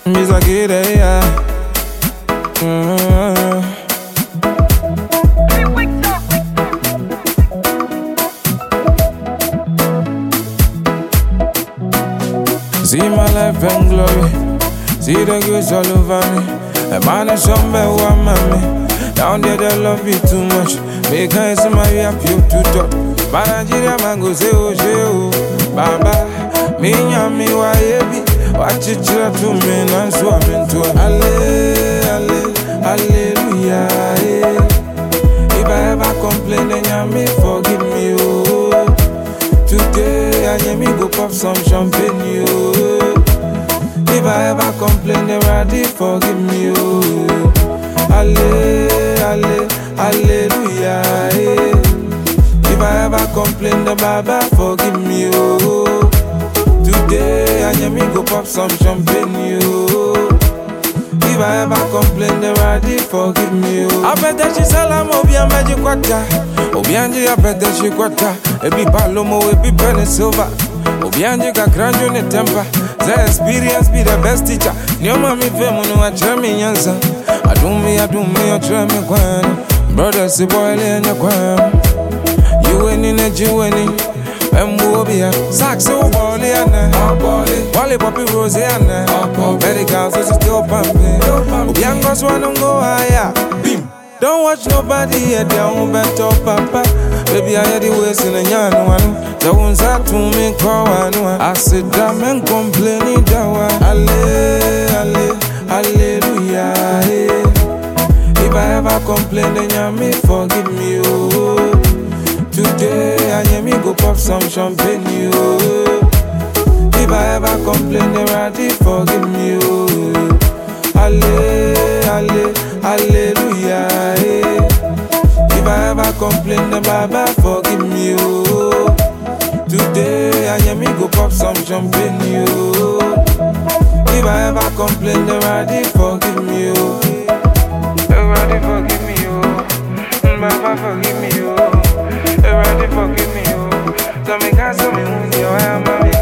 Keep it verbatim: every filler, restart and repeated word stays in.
Miss I get it, yeah. Mm-hmm. See my life and glory. See the grace all over me. A man is somewhere one mommy. Down there they love you too much. Make I see my way up you to top. My Nigeria man go say oh say oh. Baba, me nyami wa yebi. Watch it to me and so I'm into it. Alle, hallelujah. If I ever complain then nyami forgive me oh. Today I hear me go pop some champagne oh. If I ever complain then ready forgive me oh. Alle, alle, hallelujah. If I ever complain then Baba forgive me oh. Today I hear me go pop some champagne oh. If I ever complain then ready forgive me oh. I bet that she salam obi a magic quarter. Obi anje I bet that she quarter. Ebi palomo ebi penny silver. Obi anje ka granjo ne temper. The experience be the best teacher. New mommy femu no a tell me yansa. I do me, I do me, I try me kwan. Brother si boy le nya kwan. You winning a you winning. Mbobia, Saxo Boliana, Wally Poppy Rosiana, Medicals is still pumping. Youngos wanna go higher. Beam. Don't watch nobody at their own better papa. Baby, I had the waist in a yarn one. The ones that to me call one. I sit down and complaining that alle, alle, hallelujah. If I ever complain, then you me forgive me. Oh. Today I hear me go pop some champagne oh. If I ever complain then ready forgive me oh. Alle, alle, hallelujah. If I ever complain then Baba forgive me oh. Today I hear me go pop some champagne oh. If I ever complain then ready forgive me oh. Ready forgive me oh. Baba forgive me oh. Ready forgive me oh. So me can't tell me who's your